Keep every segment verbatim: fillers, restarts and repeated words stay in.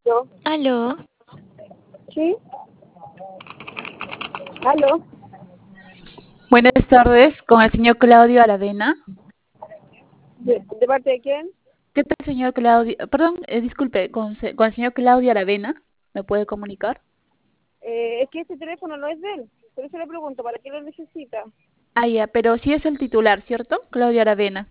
Yo. Aló, ¿Sí? ¿Aló? buenas tardes con el señor Claudio Aravena. ¿De, de parte de quién? ¿Qué tal, señor Claudio? Perdón, eh, disculpe, con, se- con el señor Claudio Aravena, ¿me puede comunicar? Eh, es que este teléfono no es de él. Por eso le pregunto, ¿para qué lo necesita? Ah, ya, pero sí es el titular, ¿cierto? Claudio Aravena.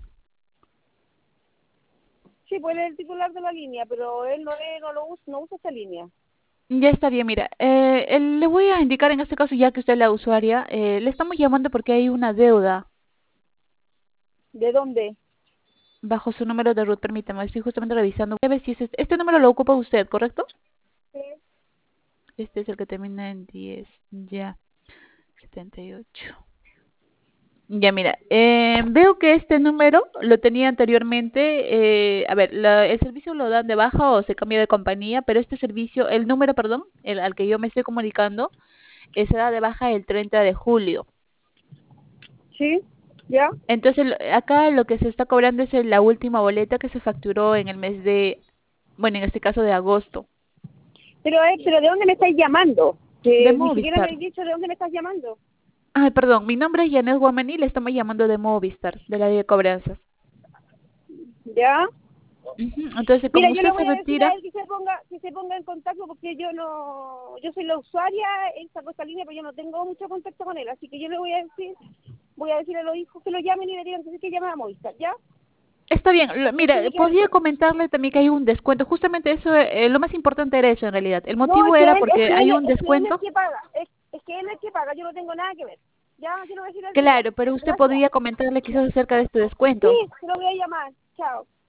Sí, pues él es el titular de la línea, pero él no, es, no, lo usa, no usa esta línea. Ya está bien, mira, eh, el- le voy a indicar en este caso, ya que usted es la usuaria, eh, le estamos llamando porque hay una deuda ¿De dónde? bajo su número de root, permítame, estoy justamente revisando. Voy a ver si es este, este número lo ocupa usted, ¿correcto? Sí. Este es el que termina en diez, ya, setenta y ocho. Ya, mira, eh, veo que este número lo tenía anteriormente. Eh, a ver, la- el servicio lo dan de baja o se cambia de compañía, pero este servicio, el número, perdón, el al que yo me estoy comunicando, eh, se da de baja el treinta de julio. ¿Sí? ¿Ya? Entonces, lo- acá lo que se está cobrando es la última boleta que se facturó en el mes de, bueno, en este caso de agosto, Pero, eh, pero ¿de dónde me estáis llamando? de Que ni siquiera me Movistar. habéis dicho de dónde me estás llamando. Ay, perdón, mi nombre es Janet Guamani, le estamos llamando de Movistar, de la de cobranzas. ¿Ya? Ujú. Entonces, Mira, como yo le usted voy se a decir a retira, él que se ponga que se ponga en contacto porque yo no, yo soy la usuaria, él sacó esta línea, pero yo no tengo mucho contacto con él, así que yo le voy a decir, voy a decir a los hijos que lo llamen y le digan que sí que llamen a Movistar, ¿ya? está bien, lo- Porque él mira, tiene que podría haber... comentarle también que hay un descuento. Justamente eso, eh, lo más importante era eso en realidad. El No, motivo es que era él, es porque que él, hay un es que él es el descuento. que paga, es, es que él es el que paga, yo no tengo nada que ver. Ya, yo le voy a decir al que Claro, llame. pero usted Gracias. podría comentarle quizás acerca de este Sí, descuento. se lo voy a llamar. Chao.